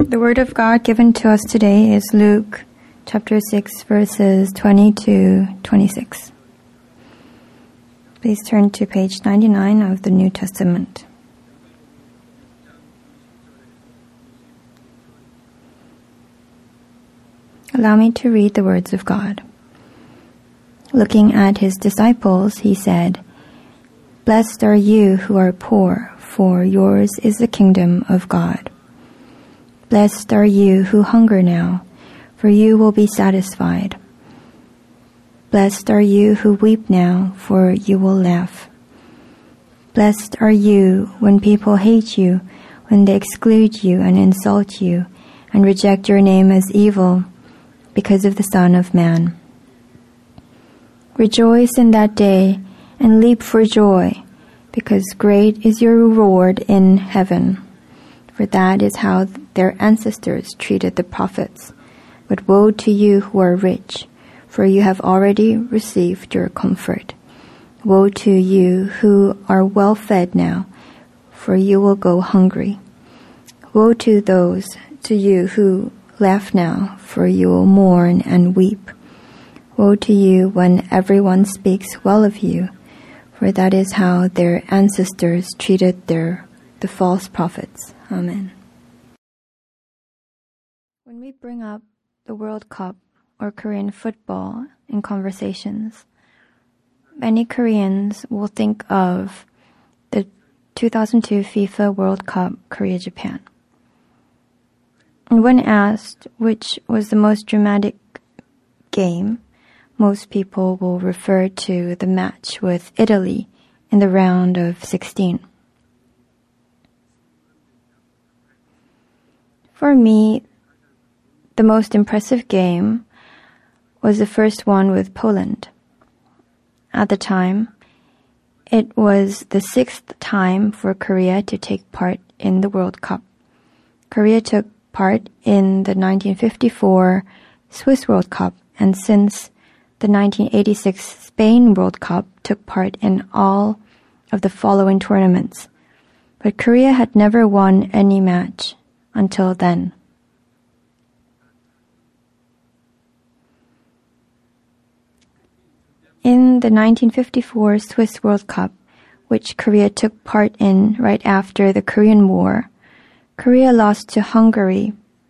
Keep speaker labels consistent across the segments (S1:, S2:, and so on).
S1: The word of God given to us today is Luke chapter 6 verses 20 to 26. Please turn to page 99 of the New Testament. Allow me to read the words of God. Looking at his disciples, he said, "Blessed are you who are poor, for yours is the kingdom of God. Blessed are you who hunger now, for you will be satisfied. Blessed are you who weep now, for you will laugh. Blessed are you when people hate you, when they exclude you and insult you, and reject your name as evil, because of the Son of Man. Rejoice in that day and leap for joy, because great is your reward in heaven. For that is how their ancestors treated the prophets. But woe to you who are rich, for you have already received your comfort. Woe to you who are well fed now, for you will go hungry. Woe to you who laugh now, for you will mourn and weep. Woe to you when everyone speaks well of you, for that is how their ancestors treated the false prophets." Amen. When we bring up the World Cup or Korean football in conversations, many Koreans will think of the 2002 FIFA World Cup Korea-Japan. And when asked which was the most dramatic game, most people will refer to the match with Italy in the round of 16. For me, the most impressive game was the first one with Poland. At the time, it was the 6th time for Korea to take part in the World Cup. Korea took part in the 1954 Swiss World Cup, and since the 1986 Spain World Cup took part in all of the following tournaments. But Korea had never won any match until then. In the 1954 Swiss World Cup, which Korea took part in right after the Korean War, Korea lost to Hungary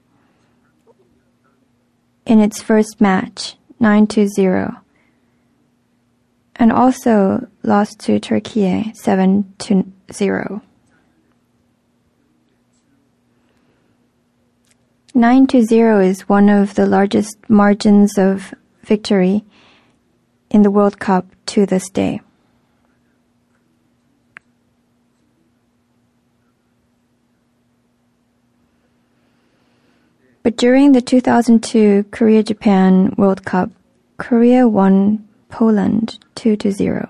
S1: in its first match, 9-0, and also lost to Turkey 7-0. 9-0 is one of the largest margins of victory in the World Cup to this day. But during the 2002 Korea-Japan World Cup, Korea won Poland 2-0.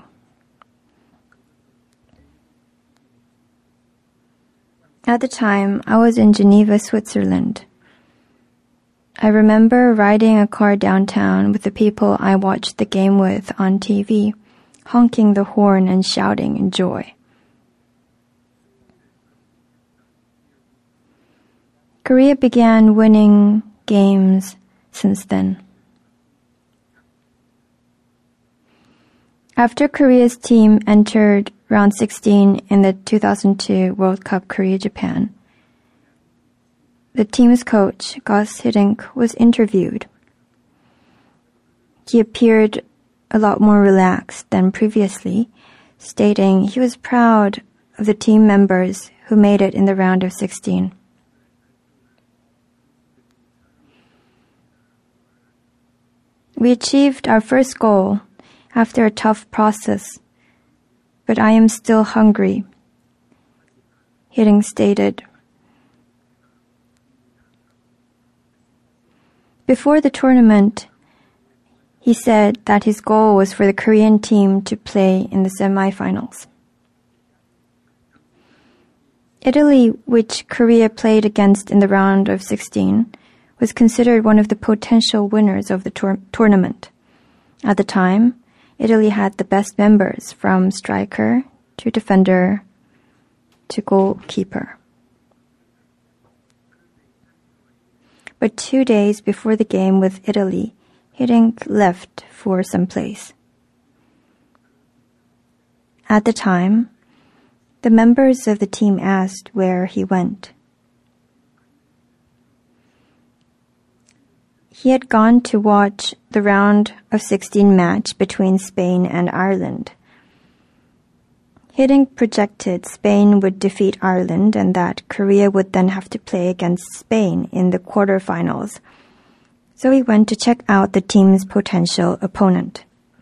S1: At the time, I was in Geneva, Switzerland. I remember riding a car downtown with the people I watched the game with on TV, honking the horn and shouting in joy. Korea began winning games since then. After Korea's team entered round 16 in the 2002 World Cup Korea-Japan, the team's coach, Gus Hiddink, was interviewed. He appeared a lot more relaxed than previously, stating he was proud of the team members who made it in the round of 16. "We achieved our first goal after a tough process, but I am still hungry," Hiddink stated. Before the tournament, he said that his goal was for the Korean team to play in the semifinals. Italy, which Korea played against in the round of 16, was considered one of the potential winners of the tournament. At the time, Italy had the best members, from striker to defender to goalkeeper. but 2 days before the game with Italy, Hiddink left for some place. At the time, the members of the team asked where he went. He had gone to watch the round of 16 match between Spain and Ireland. Hiddink projected Spain would defeat Ireland and that Korea would then have to play against Spain in the quarterfinals. So he went to check out the team's potential opponent.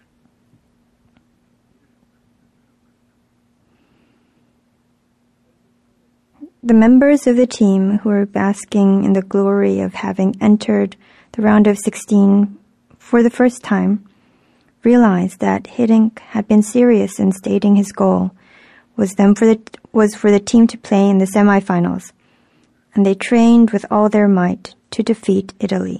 S1: The members of the team who were basking in the glory of having entered the round of 16 for the first time realized that Hiddink had been serious in stating his goal was for the team to play in the semifinals, and they trained with all their might to defeat Italy.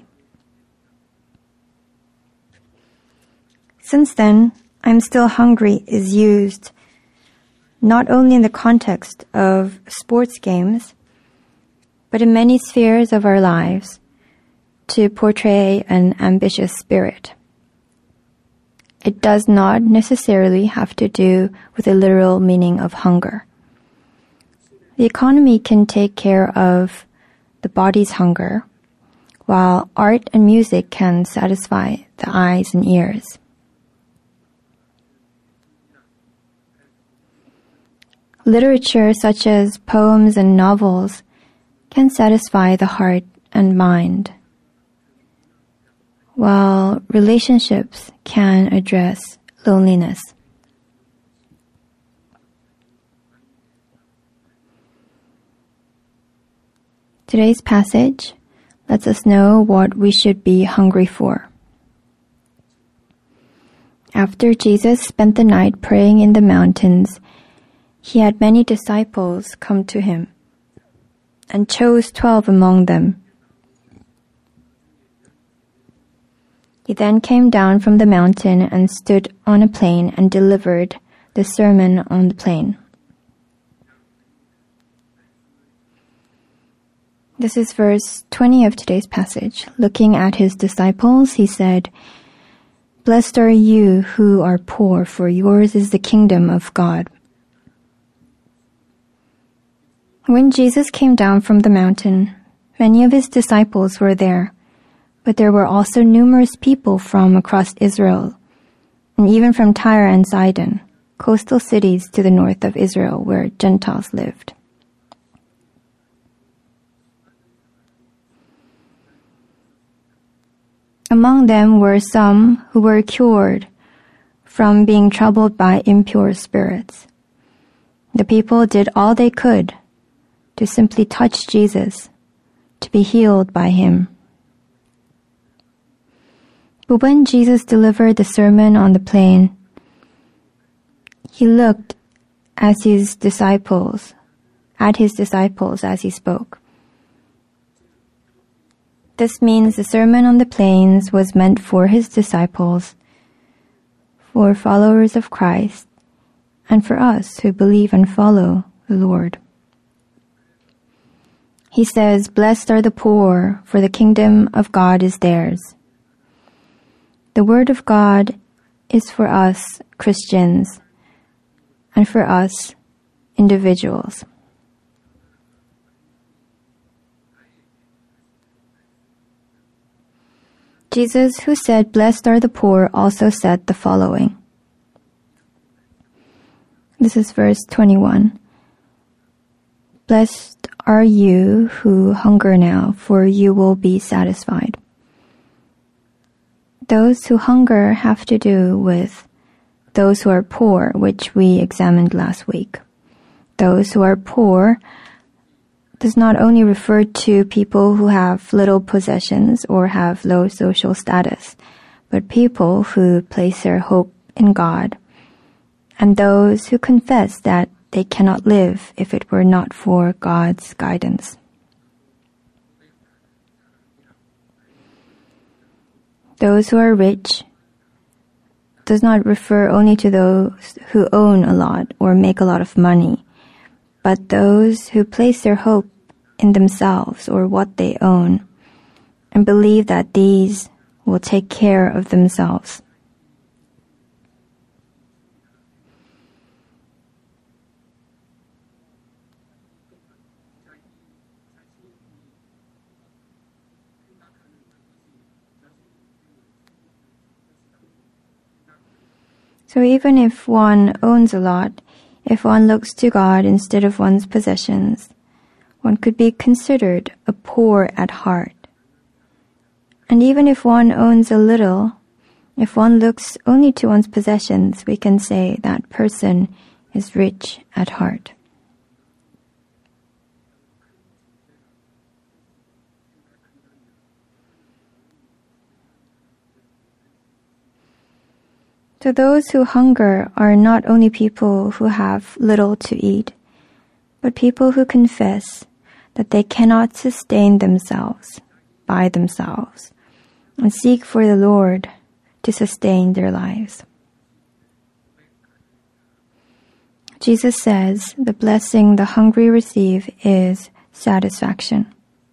S1: Since then, "I'm still hungry" is used not only in the context of sports games, but in many spheres of our lives to portray an ambitious spirit. It does not necessarily have to do with the literal meaning of hunger. The economy can take care of the body's hunger, while art and music can satisfy the eyes and ears. Literature such as poems and novels can satisfy the heart and mind, while relationships can address loneliness. Today's passage lets us know what we should be hungry for. After Jesus spent the night praying in the mountains, he had many disciples come to him and chose 12 among them. He then came down from the mountain and stood on a plain and delivered the sermon on the plain. This is verse 20 of today's passage. Looking at his disciples, he said, "Blessed are you who are poor, for yours is the kingdom of God." When Jesus came down from the mountain, many of his disciples were there, but there were also numerous people from across Israel, and even from Tyre and Sidon, coastal cities to the north of Israel where Gentiles lived. Among them were some who were cured from being troubled by impure spirits. The people did all they could to simply touch Jesus, to be healed by him. But when Jesus delivered the sermon on the plain, he looked at his disciples as he spoke. This means the sermon on the plains was meant for his disciples, for followers of Christ, and for us who believe and follow the Lord. He says, "Blessed are the poor, for the kingdom of God is theirs." The word of God is for us Christians and for us individuals. Jesus, who said, "Blessed are the poor," also said the following. This is verse 21. "Blessed are you who hunger now, for you will be satisfied." Those who hunger have to do with those who are poor, which we examined last week. Those who are poor does not only refer to people who have little possessions or have low social status, but people who place their hope in God, and those who confess that they cannot live if it were not for God's guidance. Those who are rich does not refer only to those who own a lot or make a lot of money, but those who place their hope in themselves or what they own, and believe that these will take care of themselves. So even if one owns a lot, if one looks to God instead of one's possessions, one could be considered a poor at heart. And even if one owns a little, if one looks only to one's possessions, we can say that person is rich at heart. So those who hunger are not only people who have little to eat, but people who confess that they cannot sustain themselves by themselves and seek for the Lord to sustain their lives. Jesus says the blessing the hungry receive is satisfaction.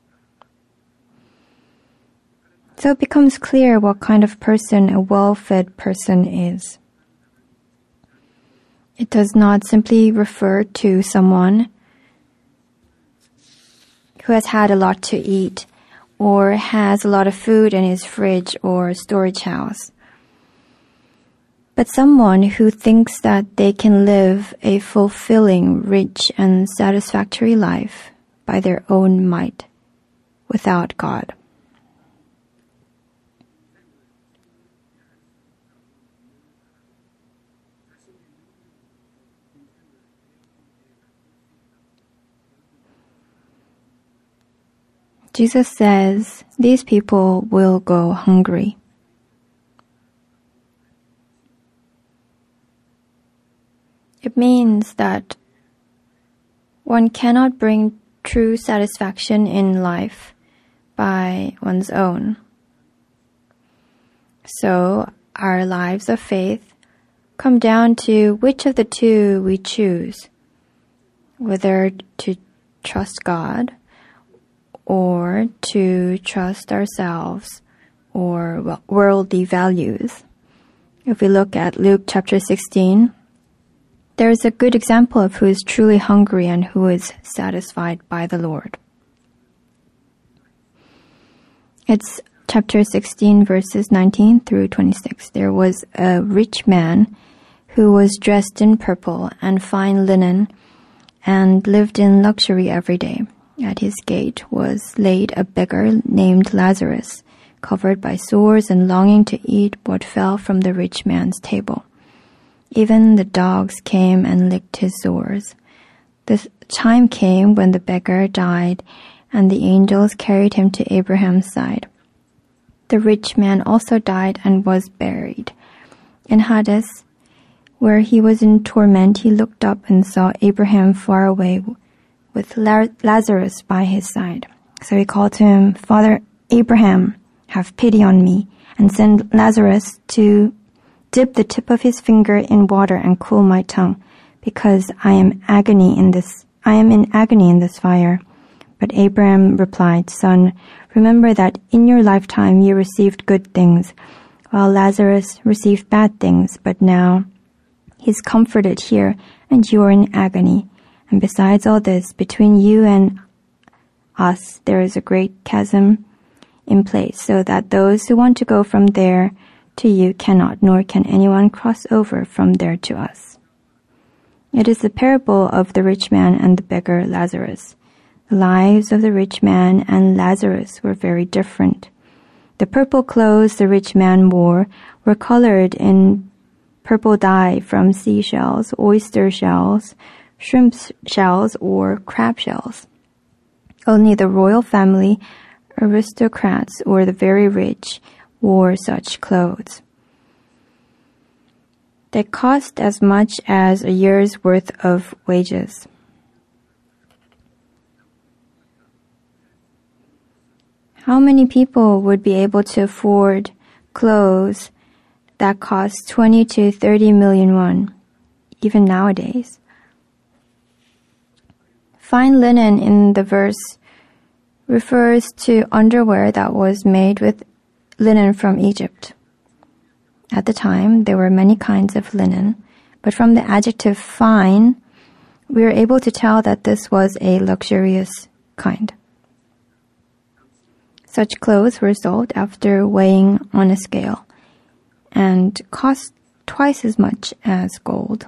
S1: So it becomes clear what kind of person a well-fed person is. It does not simply refer to someone who has had a lot to eat or has a lot of food in his fridge or storage house, but someone who thinks that they can live a fulfilling, rich, and satisfactory life by their own might without God. Jesus says these people will go hungry. It means that one cannot bring true satisfaction in life by one's own. So our lives of faith come down to which of the two we choose, whether to trust God or to trust ourselves or worldly values. If we look at Luke chapter 16, there is a good example of who is truly hungry and who is satisfied by the Lord. It's chapter 16, verses 19 through 26. There was a rich man who was dressed in purple and fine linen and lived in luxury every day. At his gate was laid a beggar named Lazarus, covered by sores and longing to eat what fell from the rich man's table. Even the dogs came and licked his sores. The time came when the beggar died, and the angels carried him to Abraham's side. The rich man also died and was buried. In Hades, where he was in torment, he looked up and saw Abraham far away with Lazarus by his side. So he called to him, "Father Abraham, have pity on me, and send Lazarus to dip the tip of his finger in water and cool my tongue, because I am in agony in this fire." But Abraham replied, "Son, remember that in your lifetime you received good things, while Lazarus received bad things, but now he's comforted here, and you are in agony. And besides all this, between you and us there is a great chasm in place, so that those who want to go from there to you cannot, nor can anyone cross over from there to us." It is the parable of the rich man and the beggar Lazarus. The lives of the rich man and Lazarus were very different. The purple clothes the rich man wore were colored in purple dye from seashells, oyster shells, shrimp shells, or crab shells. Only the royal family, aristocrats, or the very rich wore such clothes. They cost as much as a year's worth of wages. How many people would be able to afford clothes that cost 20 to 30 million won, even nowadays? Fine linen in the verse refers to underwear that was made with linen from Egypt. At the time, there were many kinds of linen, but from the adjective fine, we are able to tell that this was a luxurious kind. Such clothes were sold after weighing on a scale and cost twice as much as gold.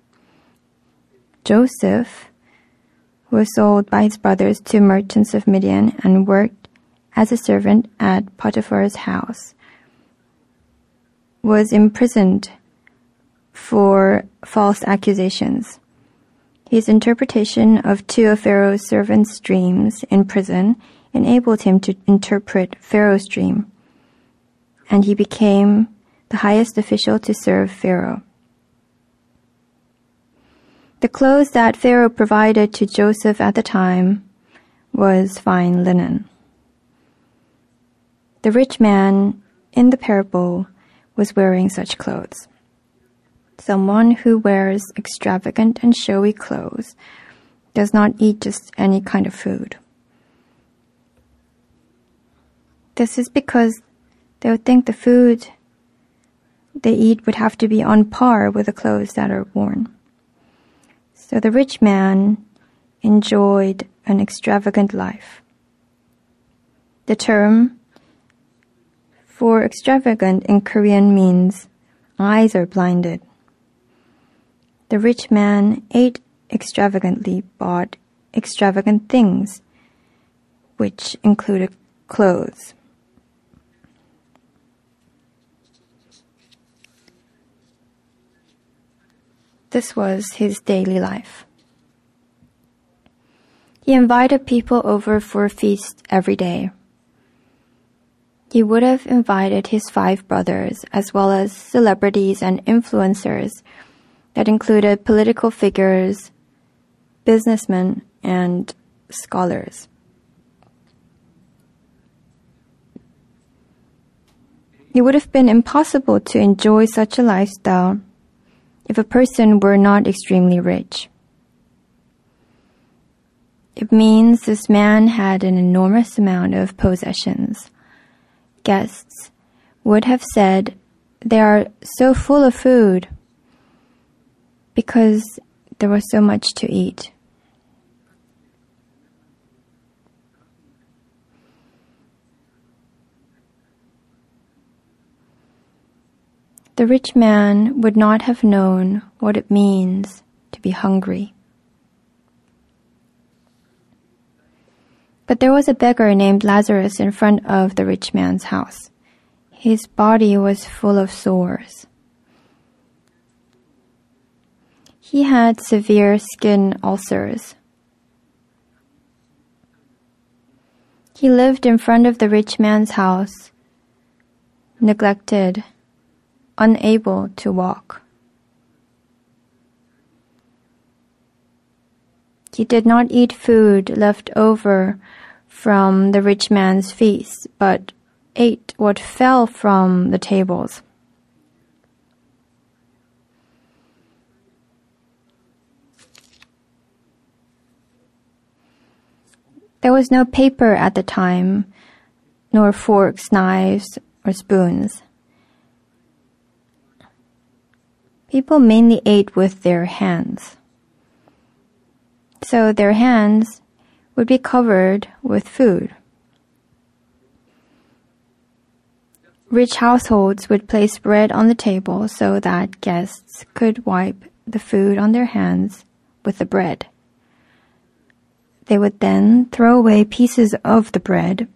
S1: Joseph was sold by his brothers to merchants of Midian and worked as a servant at Potiphar's house, was imprisoned for false accusations. His interpretation of two of Pharaoh's servants' dreams in prison enabled him to interpret Pharaoh's dream, and he became the highest official to serve Pharaoh. The clothes that Pharaoh provided to Joseph at the time was fine linen. The rich man in the parable was wearing such clothes. Someone who wears extravagant and showy clothes does not eat just any kind of food. This is because they would think the food they eat would have to be on par with the clothes that are worn. So the rich man enjoyed an extravagant life. The term for extravagant in Korean means eyes are blinded. The rich man ate extravagantly, bought extravagant things, which included clothes. This was his daily life. He invited people over for a feast every day. He would have invited his 5 brothers, as well as celebrities and influencers that included political figures, businessmen, and scholars. It would have been impossible to enjoy such a lifestyle if a person were not extremely rich. It means this man had an enormous amount of possessions. Guests would have said they are so full of food because there was so much to eat. The rich man would not have known what it means to be hungry. But there was a beggar named Lazarus in front of the rich man's house. His body was full of sores. He had severe skin ulcers. He lived in front of the rich man's house, neglected, unable to walk. He did not eat food left over from the rich man's feast, but ate what fell from the tables. There was no paper at the time, nor forks, knives, or spoons. People mainly ate with their hands. So their hands would be covered with food. Rich households would place bread on the table so that guests could wipe the food on their hands with the bread. They would then throw away pieces of the bread.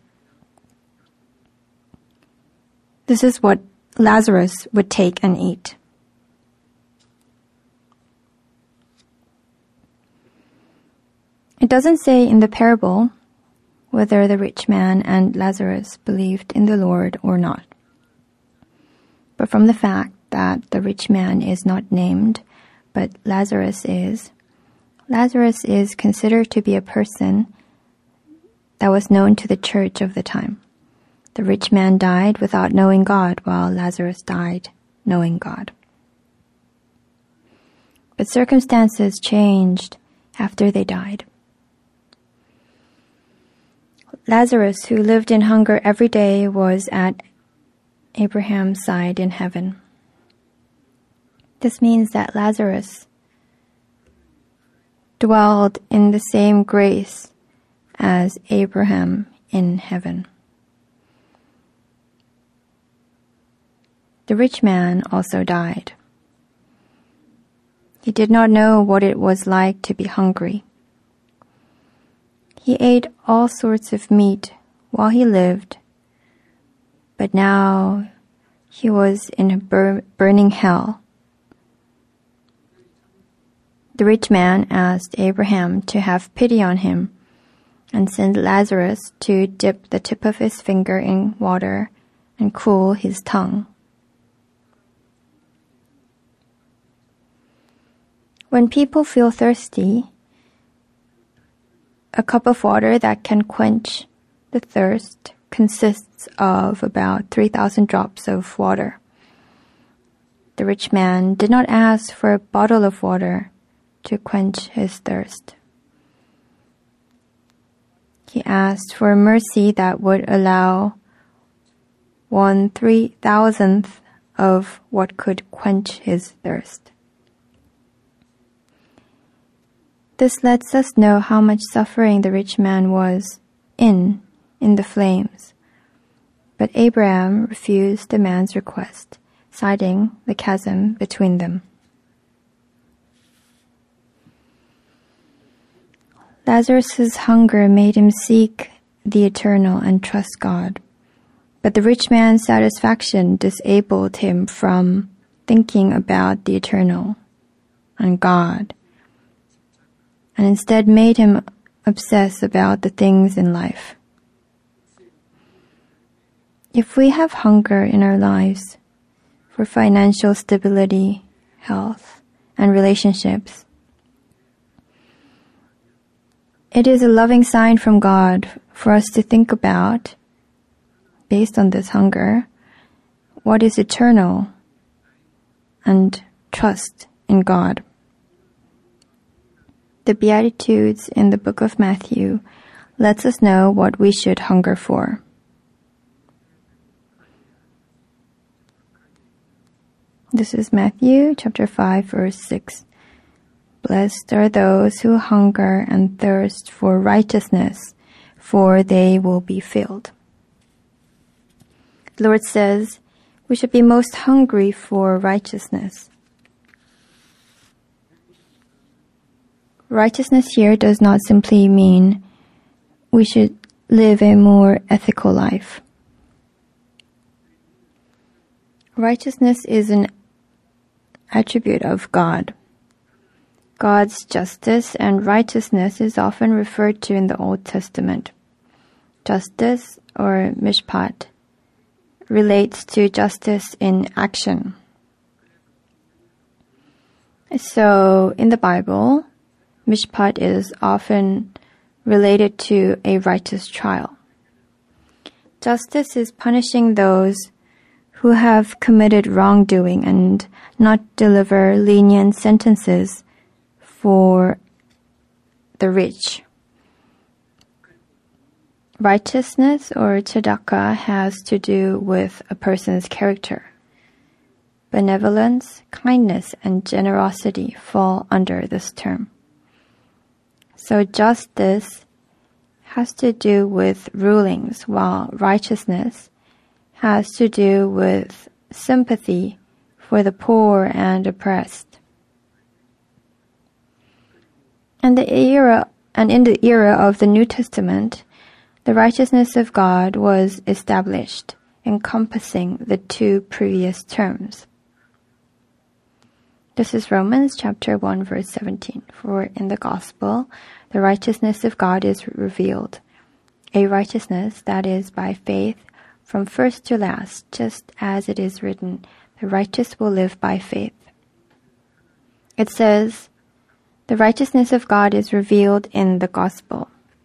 S1: This is what Lazarus would take and eat. It doesn't say in the parable whether the rich man and Lazarus believed in the Lord or not. But from the fact that the rich man is not named, but Lazarus is considered to be a person that was known to the church of the time. The rich man died without knowing God, while Lazarus died knowing God. But circumstances changed after they died. Lazarus, who lived in hunger every day, was at Abraham's side in heaven. This means that Lazarus dwelled in the same grace as Abraham in heaven. The rich man also died. He did not know what it was like to be hungry. He ate all sorts of meat while he lived, but now he was in a burning hell. The rich man asked Abraham to have pity on him and send Lazarus to dip the tip of his finger in water and cool his tongue. When people feel thirsty, a cup of water that can quench the thirst consists of about 3,000 drops of water. The rich man did not ask for a bottle of water to quench his thirst. He asked for a mercy that would allow 1/3,000th of what could quench his thirst. This lets us know how much suffering the rich man was in the flames. But Abraham refused the man's request, citing the chasm between them. Lazarus' hunger made him seek the eternal and trust God. But the rich man's satisfaction disabled him from thinking about the eternal and God, and instead made him obsess about the things in life. If we have hunger in our lives for financial stability, health, and relationships, it is a loving sign from God for us to think about, based on this hunger, what is eternal and trust in God. The Beatitudes in the book of Matthew lets us know what we should hunger for. This is Matthew chapter 5, verse 6. Blessed are those who hunger and thirst for righteousness, for they will be filled. The Lord says we should be most hungry for righteousness. Righteousness here does not simply mean we should live a more ethical life. Righteousness is an attribute of God. God's justice and righteousness is often referred to in the Old Testament. Justice, or mishpat, relates to justice in action. So, in the Bible, mishpat is often related to a righteous trial. Justice is punishing those who have committed wrongdoing and not deliver lenient sentences for the rich. Righteousness, or tzedakah, has to do with a person's character. Benevolence, kindness, and generosity fall under this term. So justice has to do with rulings, while righteousness has to do with sympathy for the poor and oppressed. In the era of the New Testament, the righteousness of God was established, encompassing the two previous terms. This is Romans chapter 1, verse 17. For in the gospel, the righteousness of God is revealed, a righteousness that is by faith from first to last, just as it is written, the righteous will live by faith. It says, the righteousness of God is revealed in the gospel.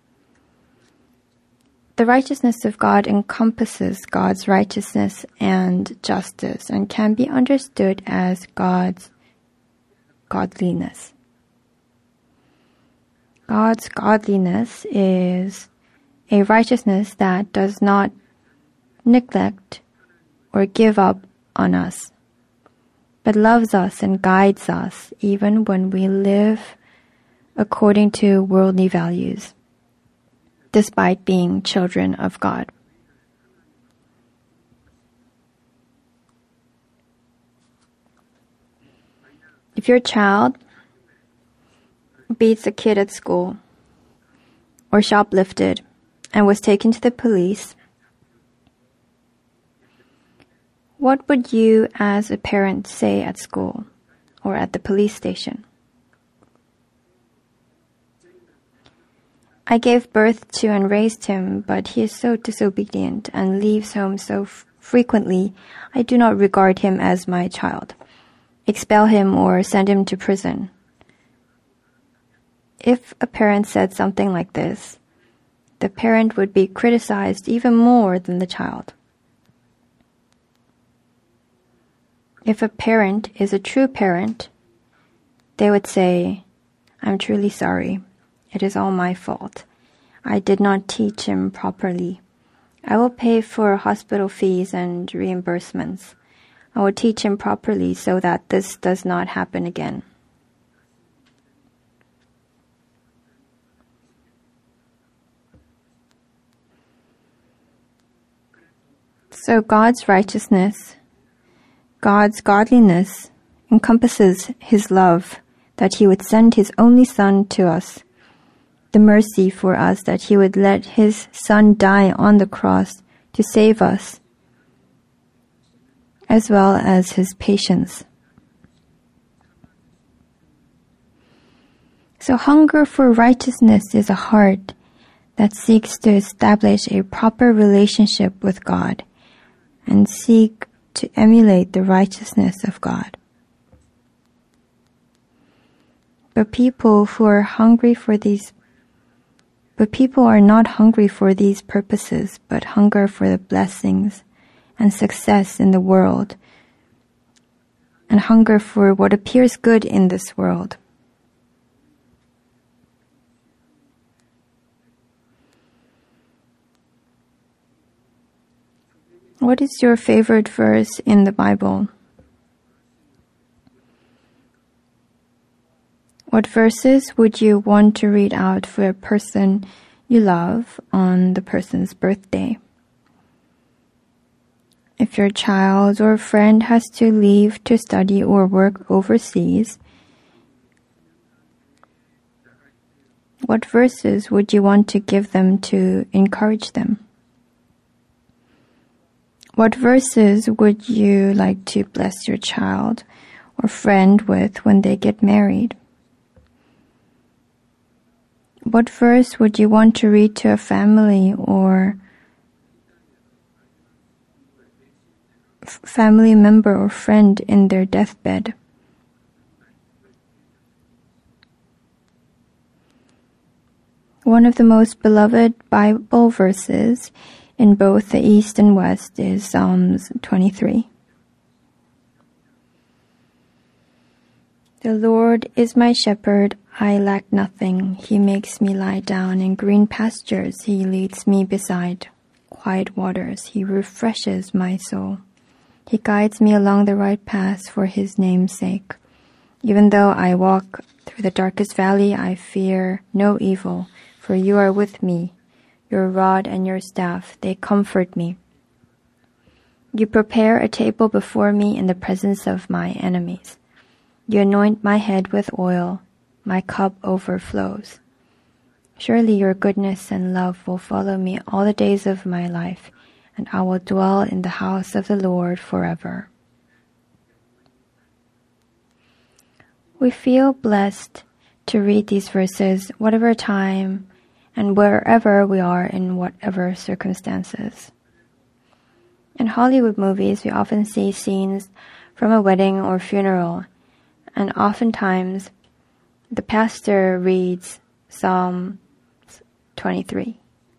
S1: The righteousness of God encompasses God's righteousness and justice and can be understood as God's godliness. God's godliness is a righteousness that does not neglect or give up on us, but loves us and guides us even when we live according to worldly values, despite being children of God. If your child beats a kid at school or shoplifted and was taken to the police, what would you as a parent say at school or at the police station? I gave birth to and raised him, but he is so disobedient and leaves home so frequently, I do not regard him as my child. Expel him or send him to prison. If a parent said something like this, the parent would be criticized even more than the child. If a parent is a true parent, they would say, I'm truly sorry. It is all my fault. I did not teach him properly. I will pay for hospital fees and reimbursements. I will teach him properly so that this does not happen again. So God's righteousness, God's godliness encompasses His love, that He would send His only Son to us, the mercy for us that He would let His Son die on the cross to save us, as well as His patience. So hunger for righteousness is a heart that seeks to establish a proper relationship with God and seek to emulate the righteousness of God. But people are not hungry for these purposes, but hunger for the blessings and success in the world, and hunger for what appears good in this world. What is your favorite verse in the Bible? What verses would you want to read out for a person you love on the person's birthday? If your child or friend has to leave to study or work overseas, what verses would you want to give them to encourage them? What verses would you like to bless your child or friend with when they get married? What verse would you want to read to a family or family member or friend in their deathbed? One of the most beloved Bible verses in both the East and West is Psalms 23. The Lord is my shepherd, I lack nothing. He makes me lie down in green pastures. He leads me beside quiet waters. He refreshes my soul. He guides me along the right path for His name's sake. Even though I walk through the darkest valley, I fear no evil, for You are with me. Your rod and Your staff, they comfort me. You prepare a table before me in the presence of my enemies. You anoint my head with oil. My cup overflows. Surely Your goodness and love will follow me all the days of my life, and I will dwell in the house of the Lord forever. We feel blessed to read these verses whatever time and wherever we are in whatever circumstances. In Hollywood movies, we often see scenes from a wedding or funeral, and oftentimes the pastor reads Psalm 23.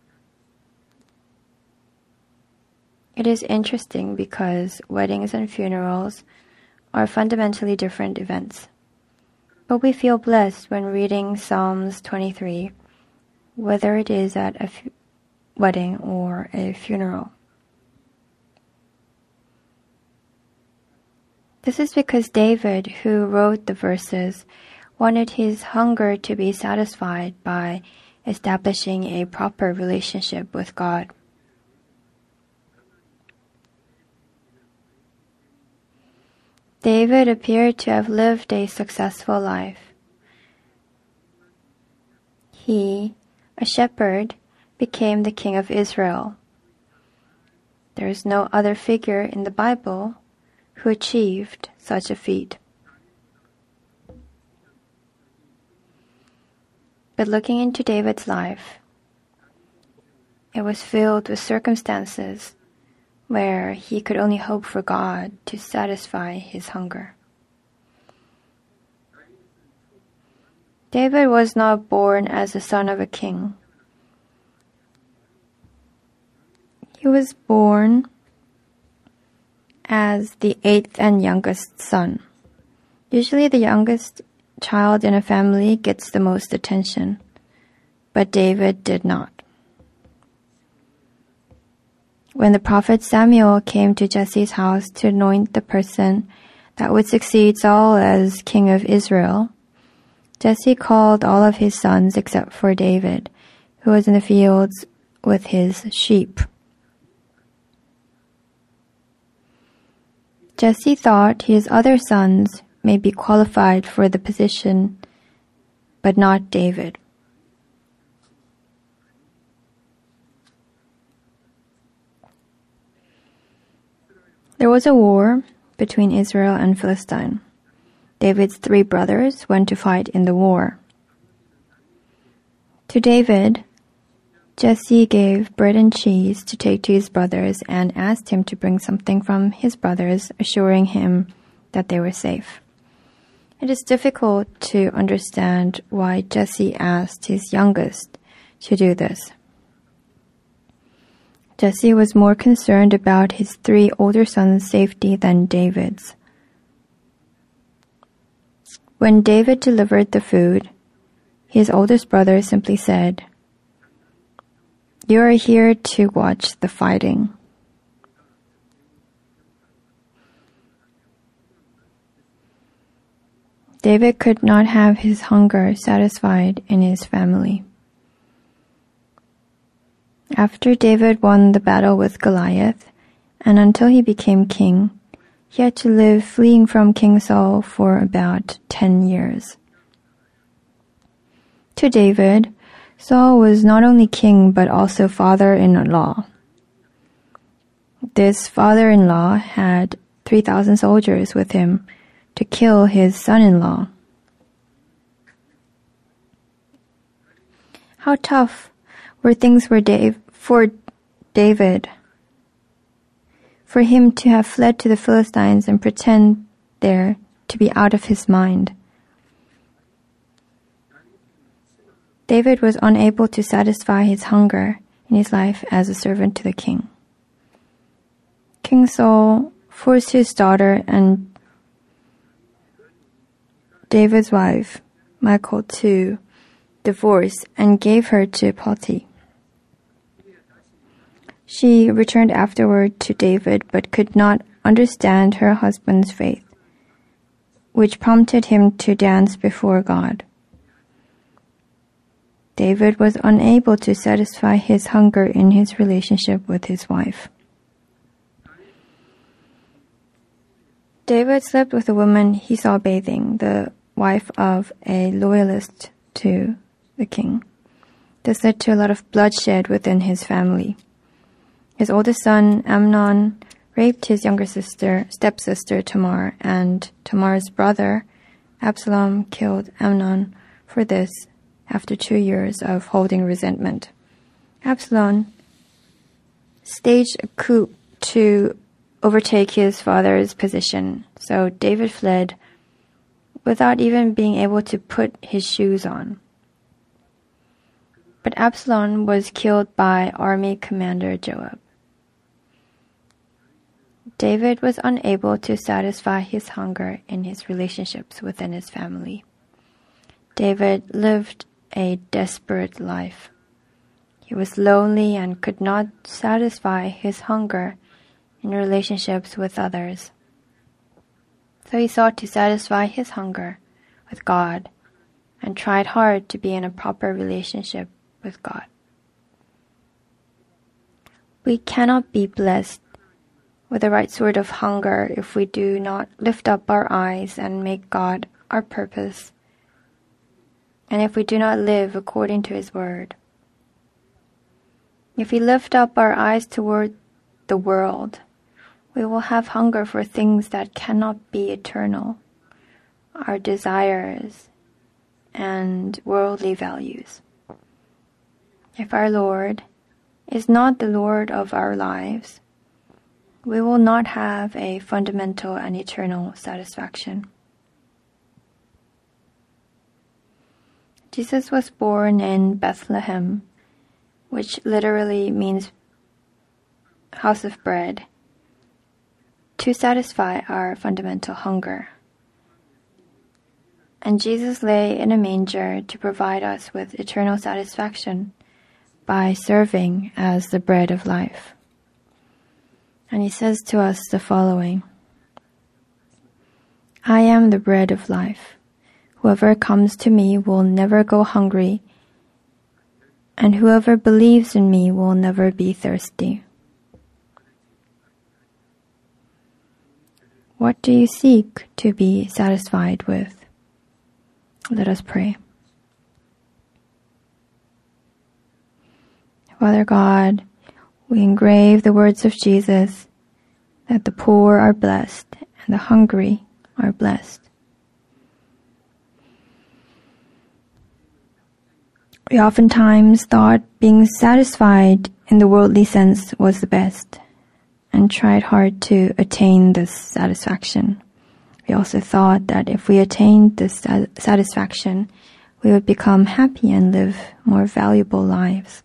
S1: It is interesting because weddings and funerals are fundamentally different events. But we feel blessed when reading Psalms 23, whether it is at wedding or a funeral. This is because David, who wrote the verses, wanted his hunger to be satisfied by establishing a proper relationship with God. David appeared to have lived a successful life. He, a shepherd, became the king of Israel. There is no other figure in the Bible who achieved such a feat. But looking into David's life, it was filled with circumstances where he could only hope for God to satisfy his hunger. David was not born as the son of a king. He was born as the 8th and youngest son. Usually the youngest child in a family gets the most attention, but David did not. When the prophet Samuel came to Jesse's house to anoint the person that would succeed Saul as king of Israel, Jesse called all of his sons except for David, who was in the fields with his sheep. Jesse thought his other sons may be qualified for the position, but not David. There was a war between Israel and Philistine. David's 3 brothers went to fight in the war. To David, Jesse gave bread and cheese to take to his brothers and asked him to bring something from his brothers, assuring him that they were safe. It is difficult to understand why Jesse asked his youngest to do this. Jesse was more concerned about his 3 older sons' safety than David's. When David delivered the food, his oldest brother simply said, "You are here to watch the fighting." David could not have his hunger satisfied in his family. After David won the battle with Goliath, and until he became king, he had to live fleeing from King Saul for about 10 years. To David, Saul was not only king but also father-in-law. This father-in-law had 3,000 soldiers with him to kill his son-in-law. How tough were things for David, for him to have fled to the Philistines and pretend there to be out of his mind. David was unable to satisfy his hunger in his life as a servant to the king. King Saul forced his daughter and David's wife, Michal, to divorce and gave her to Poti. She returned afterward to David but could not understand her husband's faith, which prompted him to dance before God. David was unable to satisfy his hunger in his relationship with his wife. David slept with a woman he saw bathing, the wife of a loyalist to the king. This led to a lot of bloodshed within his family. His oldest son, Amnon, raped his younger stepsister Tamar, and Tamar's brother, Absalom, killed Amnon for this after 2 years of holding resentment. Absalom staged a coup to overtake his father's position, so David fled without even being able to put his shoes on. But Absalom was killed by army commander Joab. David was unable to satisfy his hunger in his relationships within his family. David lived a desperate life. He was lonely and could not satisfy his hunger in relationships with others. So he sought to satisfy his hunger with God and tried hard to be in a proper relationship with God. We cannot be blessed with the right sort of hunger if we do not lift up our eyes and make God our purpose, and if we do not live according to His word. If we lift up our eyes toward the world, we will have hunger for things that cannot be eternal, our desires and worldly values. If our Lord is not the Lord of our lives, we will not have a fundamental and eternal satisfaction. Jesus was born in Bethlehem, which literally means house of bread, to satisfy our fundamental hunger. And Jesus lay in a manger to provide us with eternal satisfaction by serving as the bread of life. And He says to us the following: I am the bread of life. Whoever comes to me will never go hungry, and whoever believes in me will never be thirsty. What do you seek to be satisfied with? Let us pray. Father God, we engrave the words of Jesus that the poor are blessed and the hungry are blessed. We oftentimes thought being satisfied in the worldly sense was the best and tried hard to attain this satisfaction. We also thought that if we attained this satisfaction, we would become happy and live more valuable lives.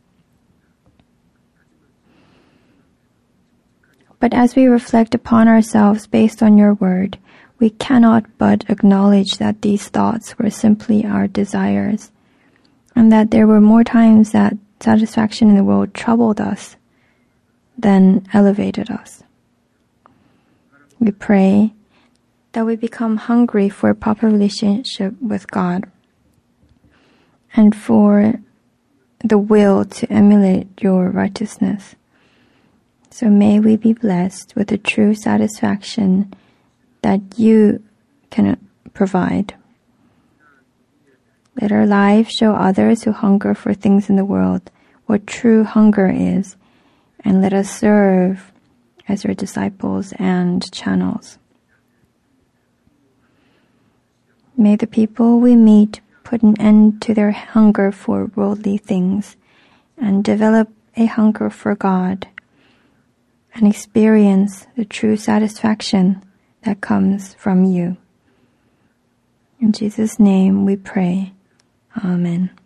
S1: But as we reflect upon ourselves based on your word, we cannot but acknowledge that these thoughts were simply our desires, and that there were more times that satisfaction in the world troubled us than elevated us. We pray that we become hungry for a proper relationship with God and for the will to emulate your righteousness. So may we be blessed with the true satisfaction that you can provide. Let our lives show others who hunger for things in the world what true hunger is, and let us serve as your disciples and channels. May the people we meet put an end to their hunger for worldly things and develop a hunger for God and experience the true satisfaction that comes from you. In Jesus' name we pray. Amen.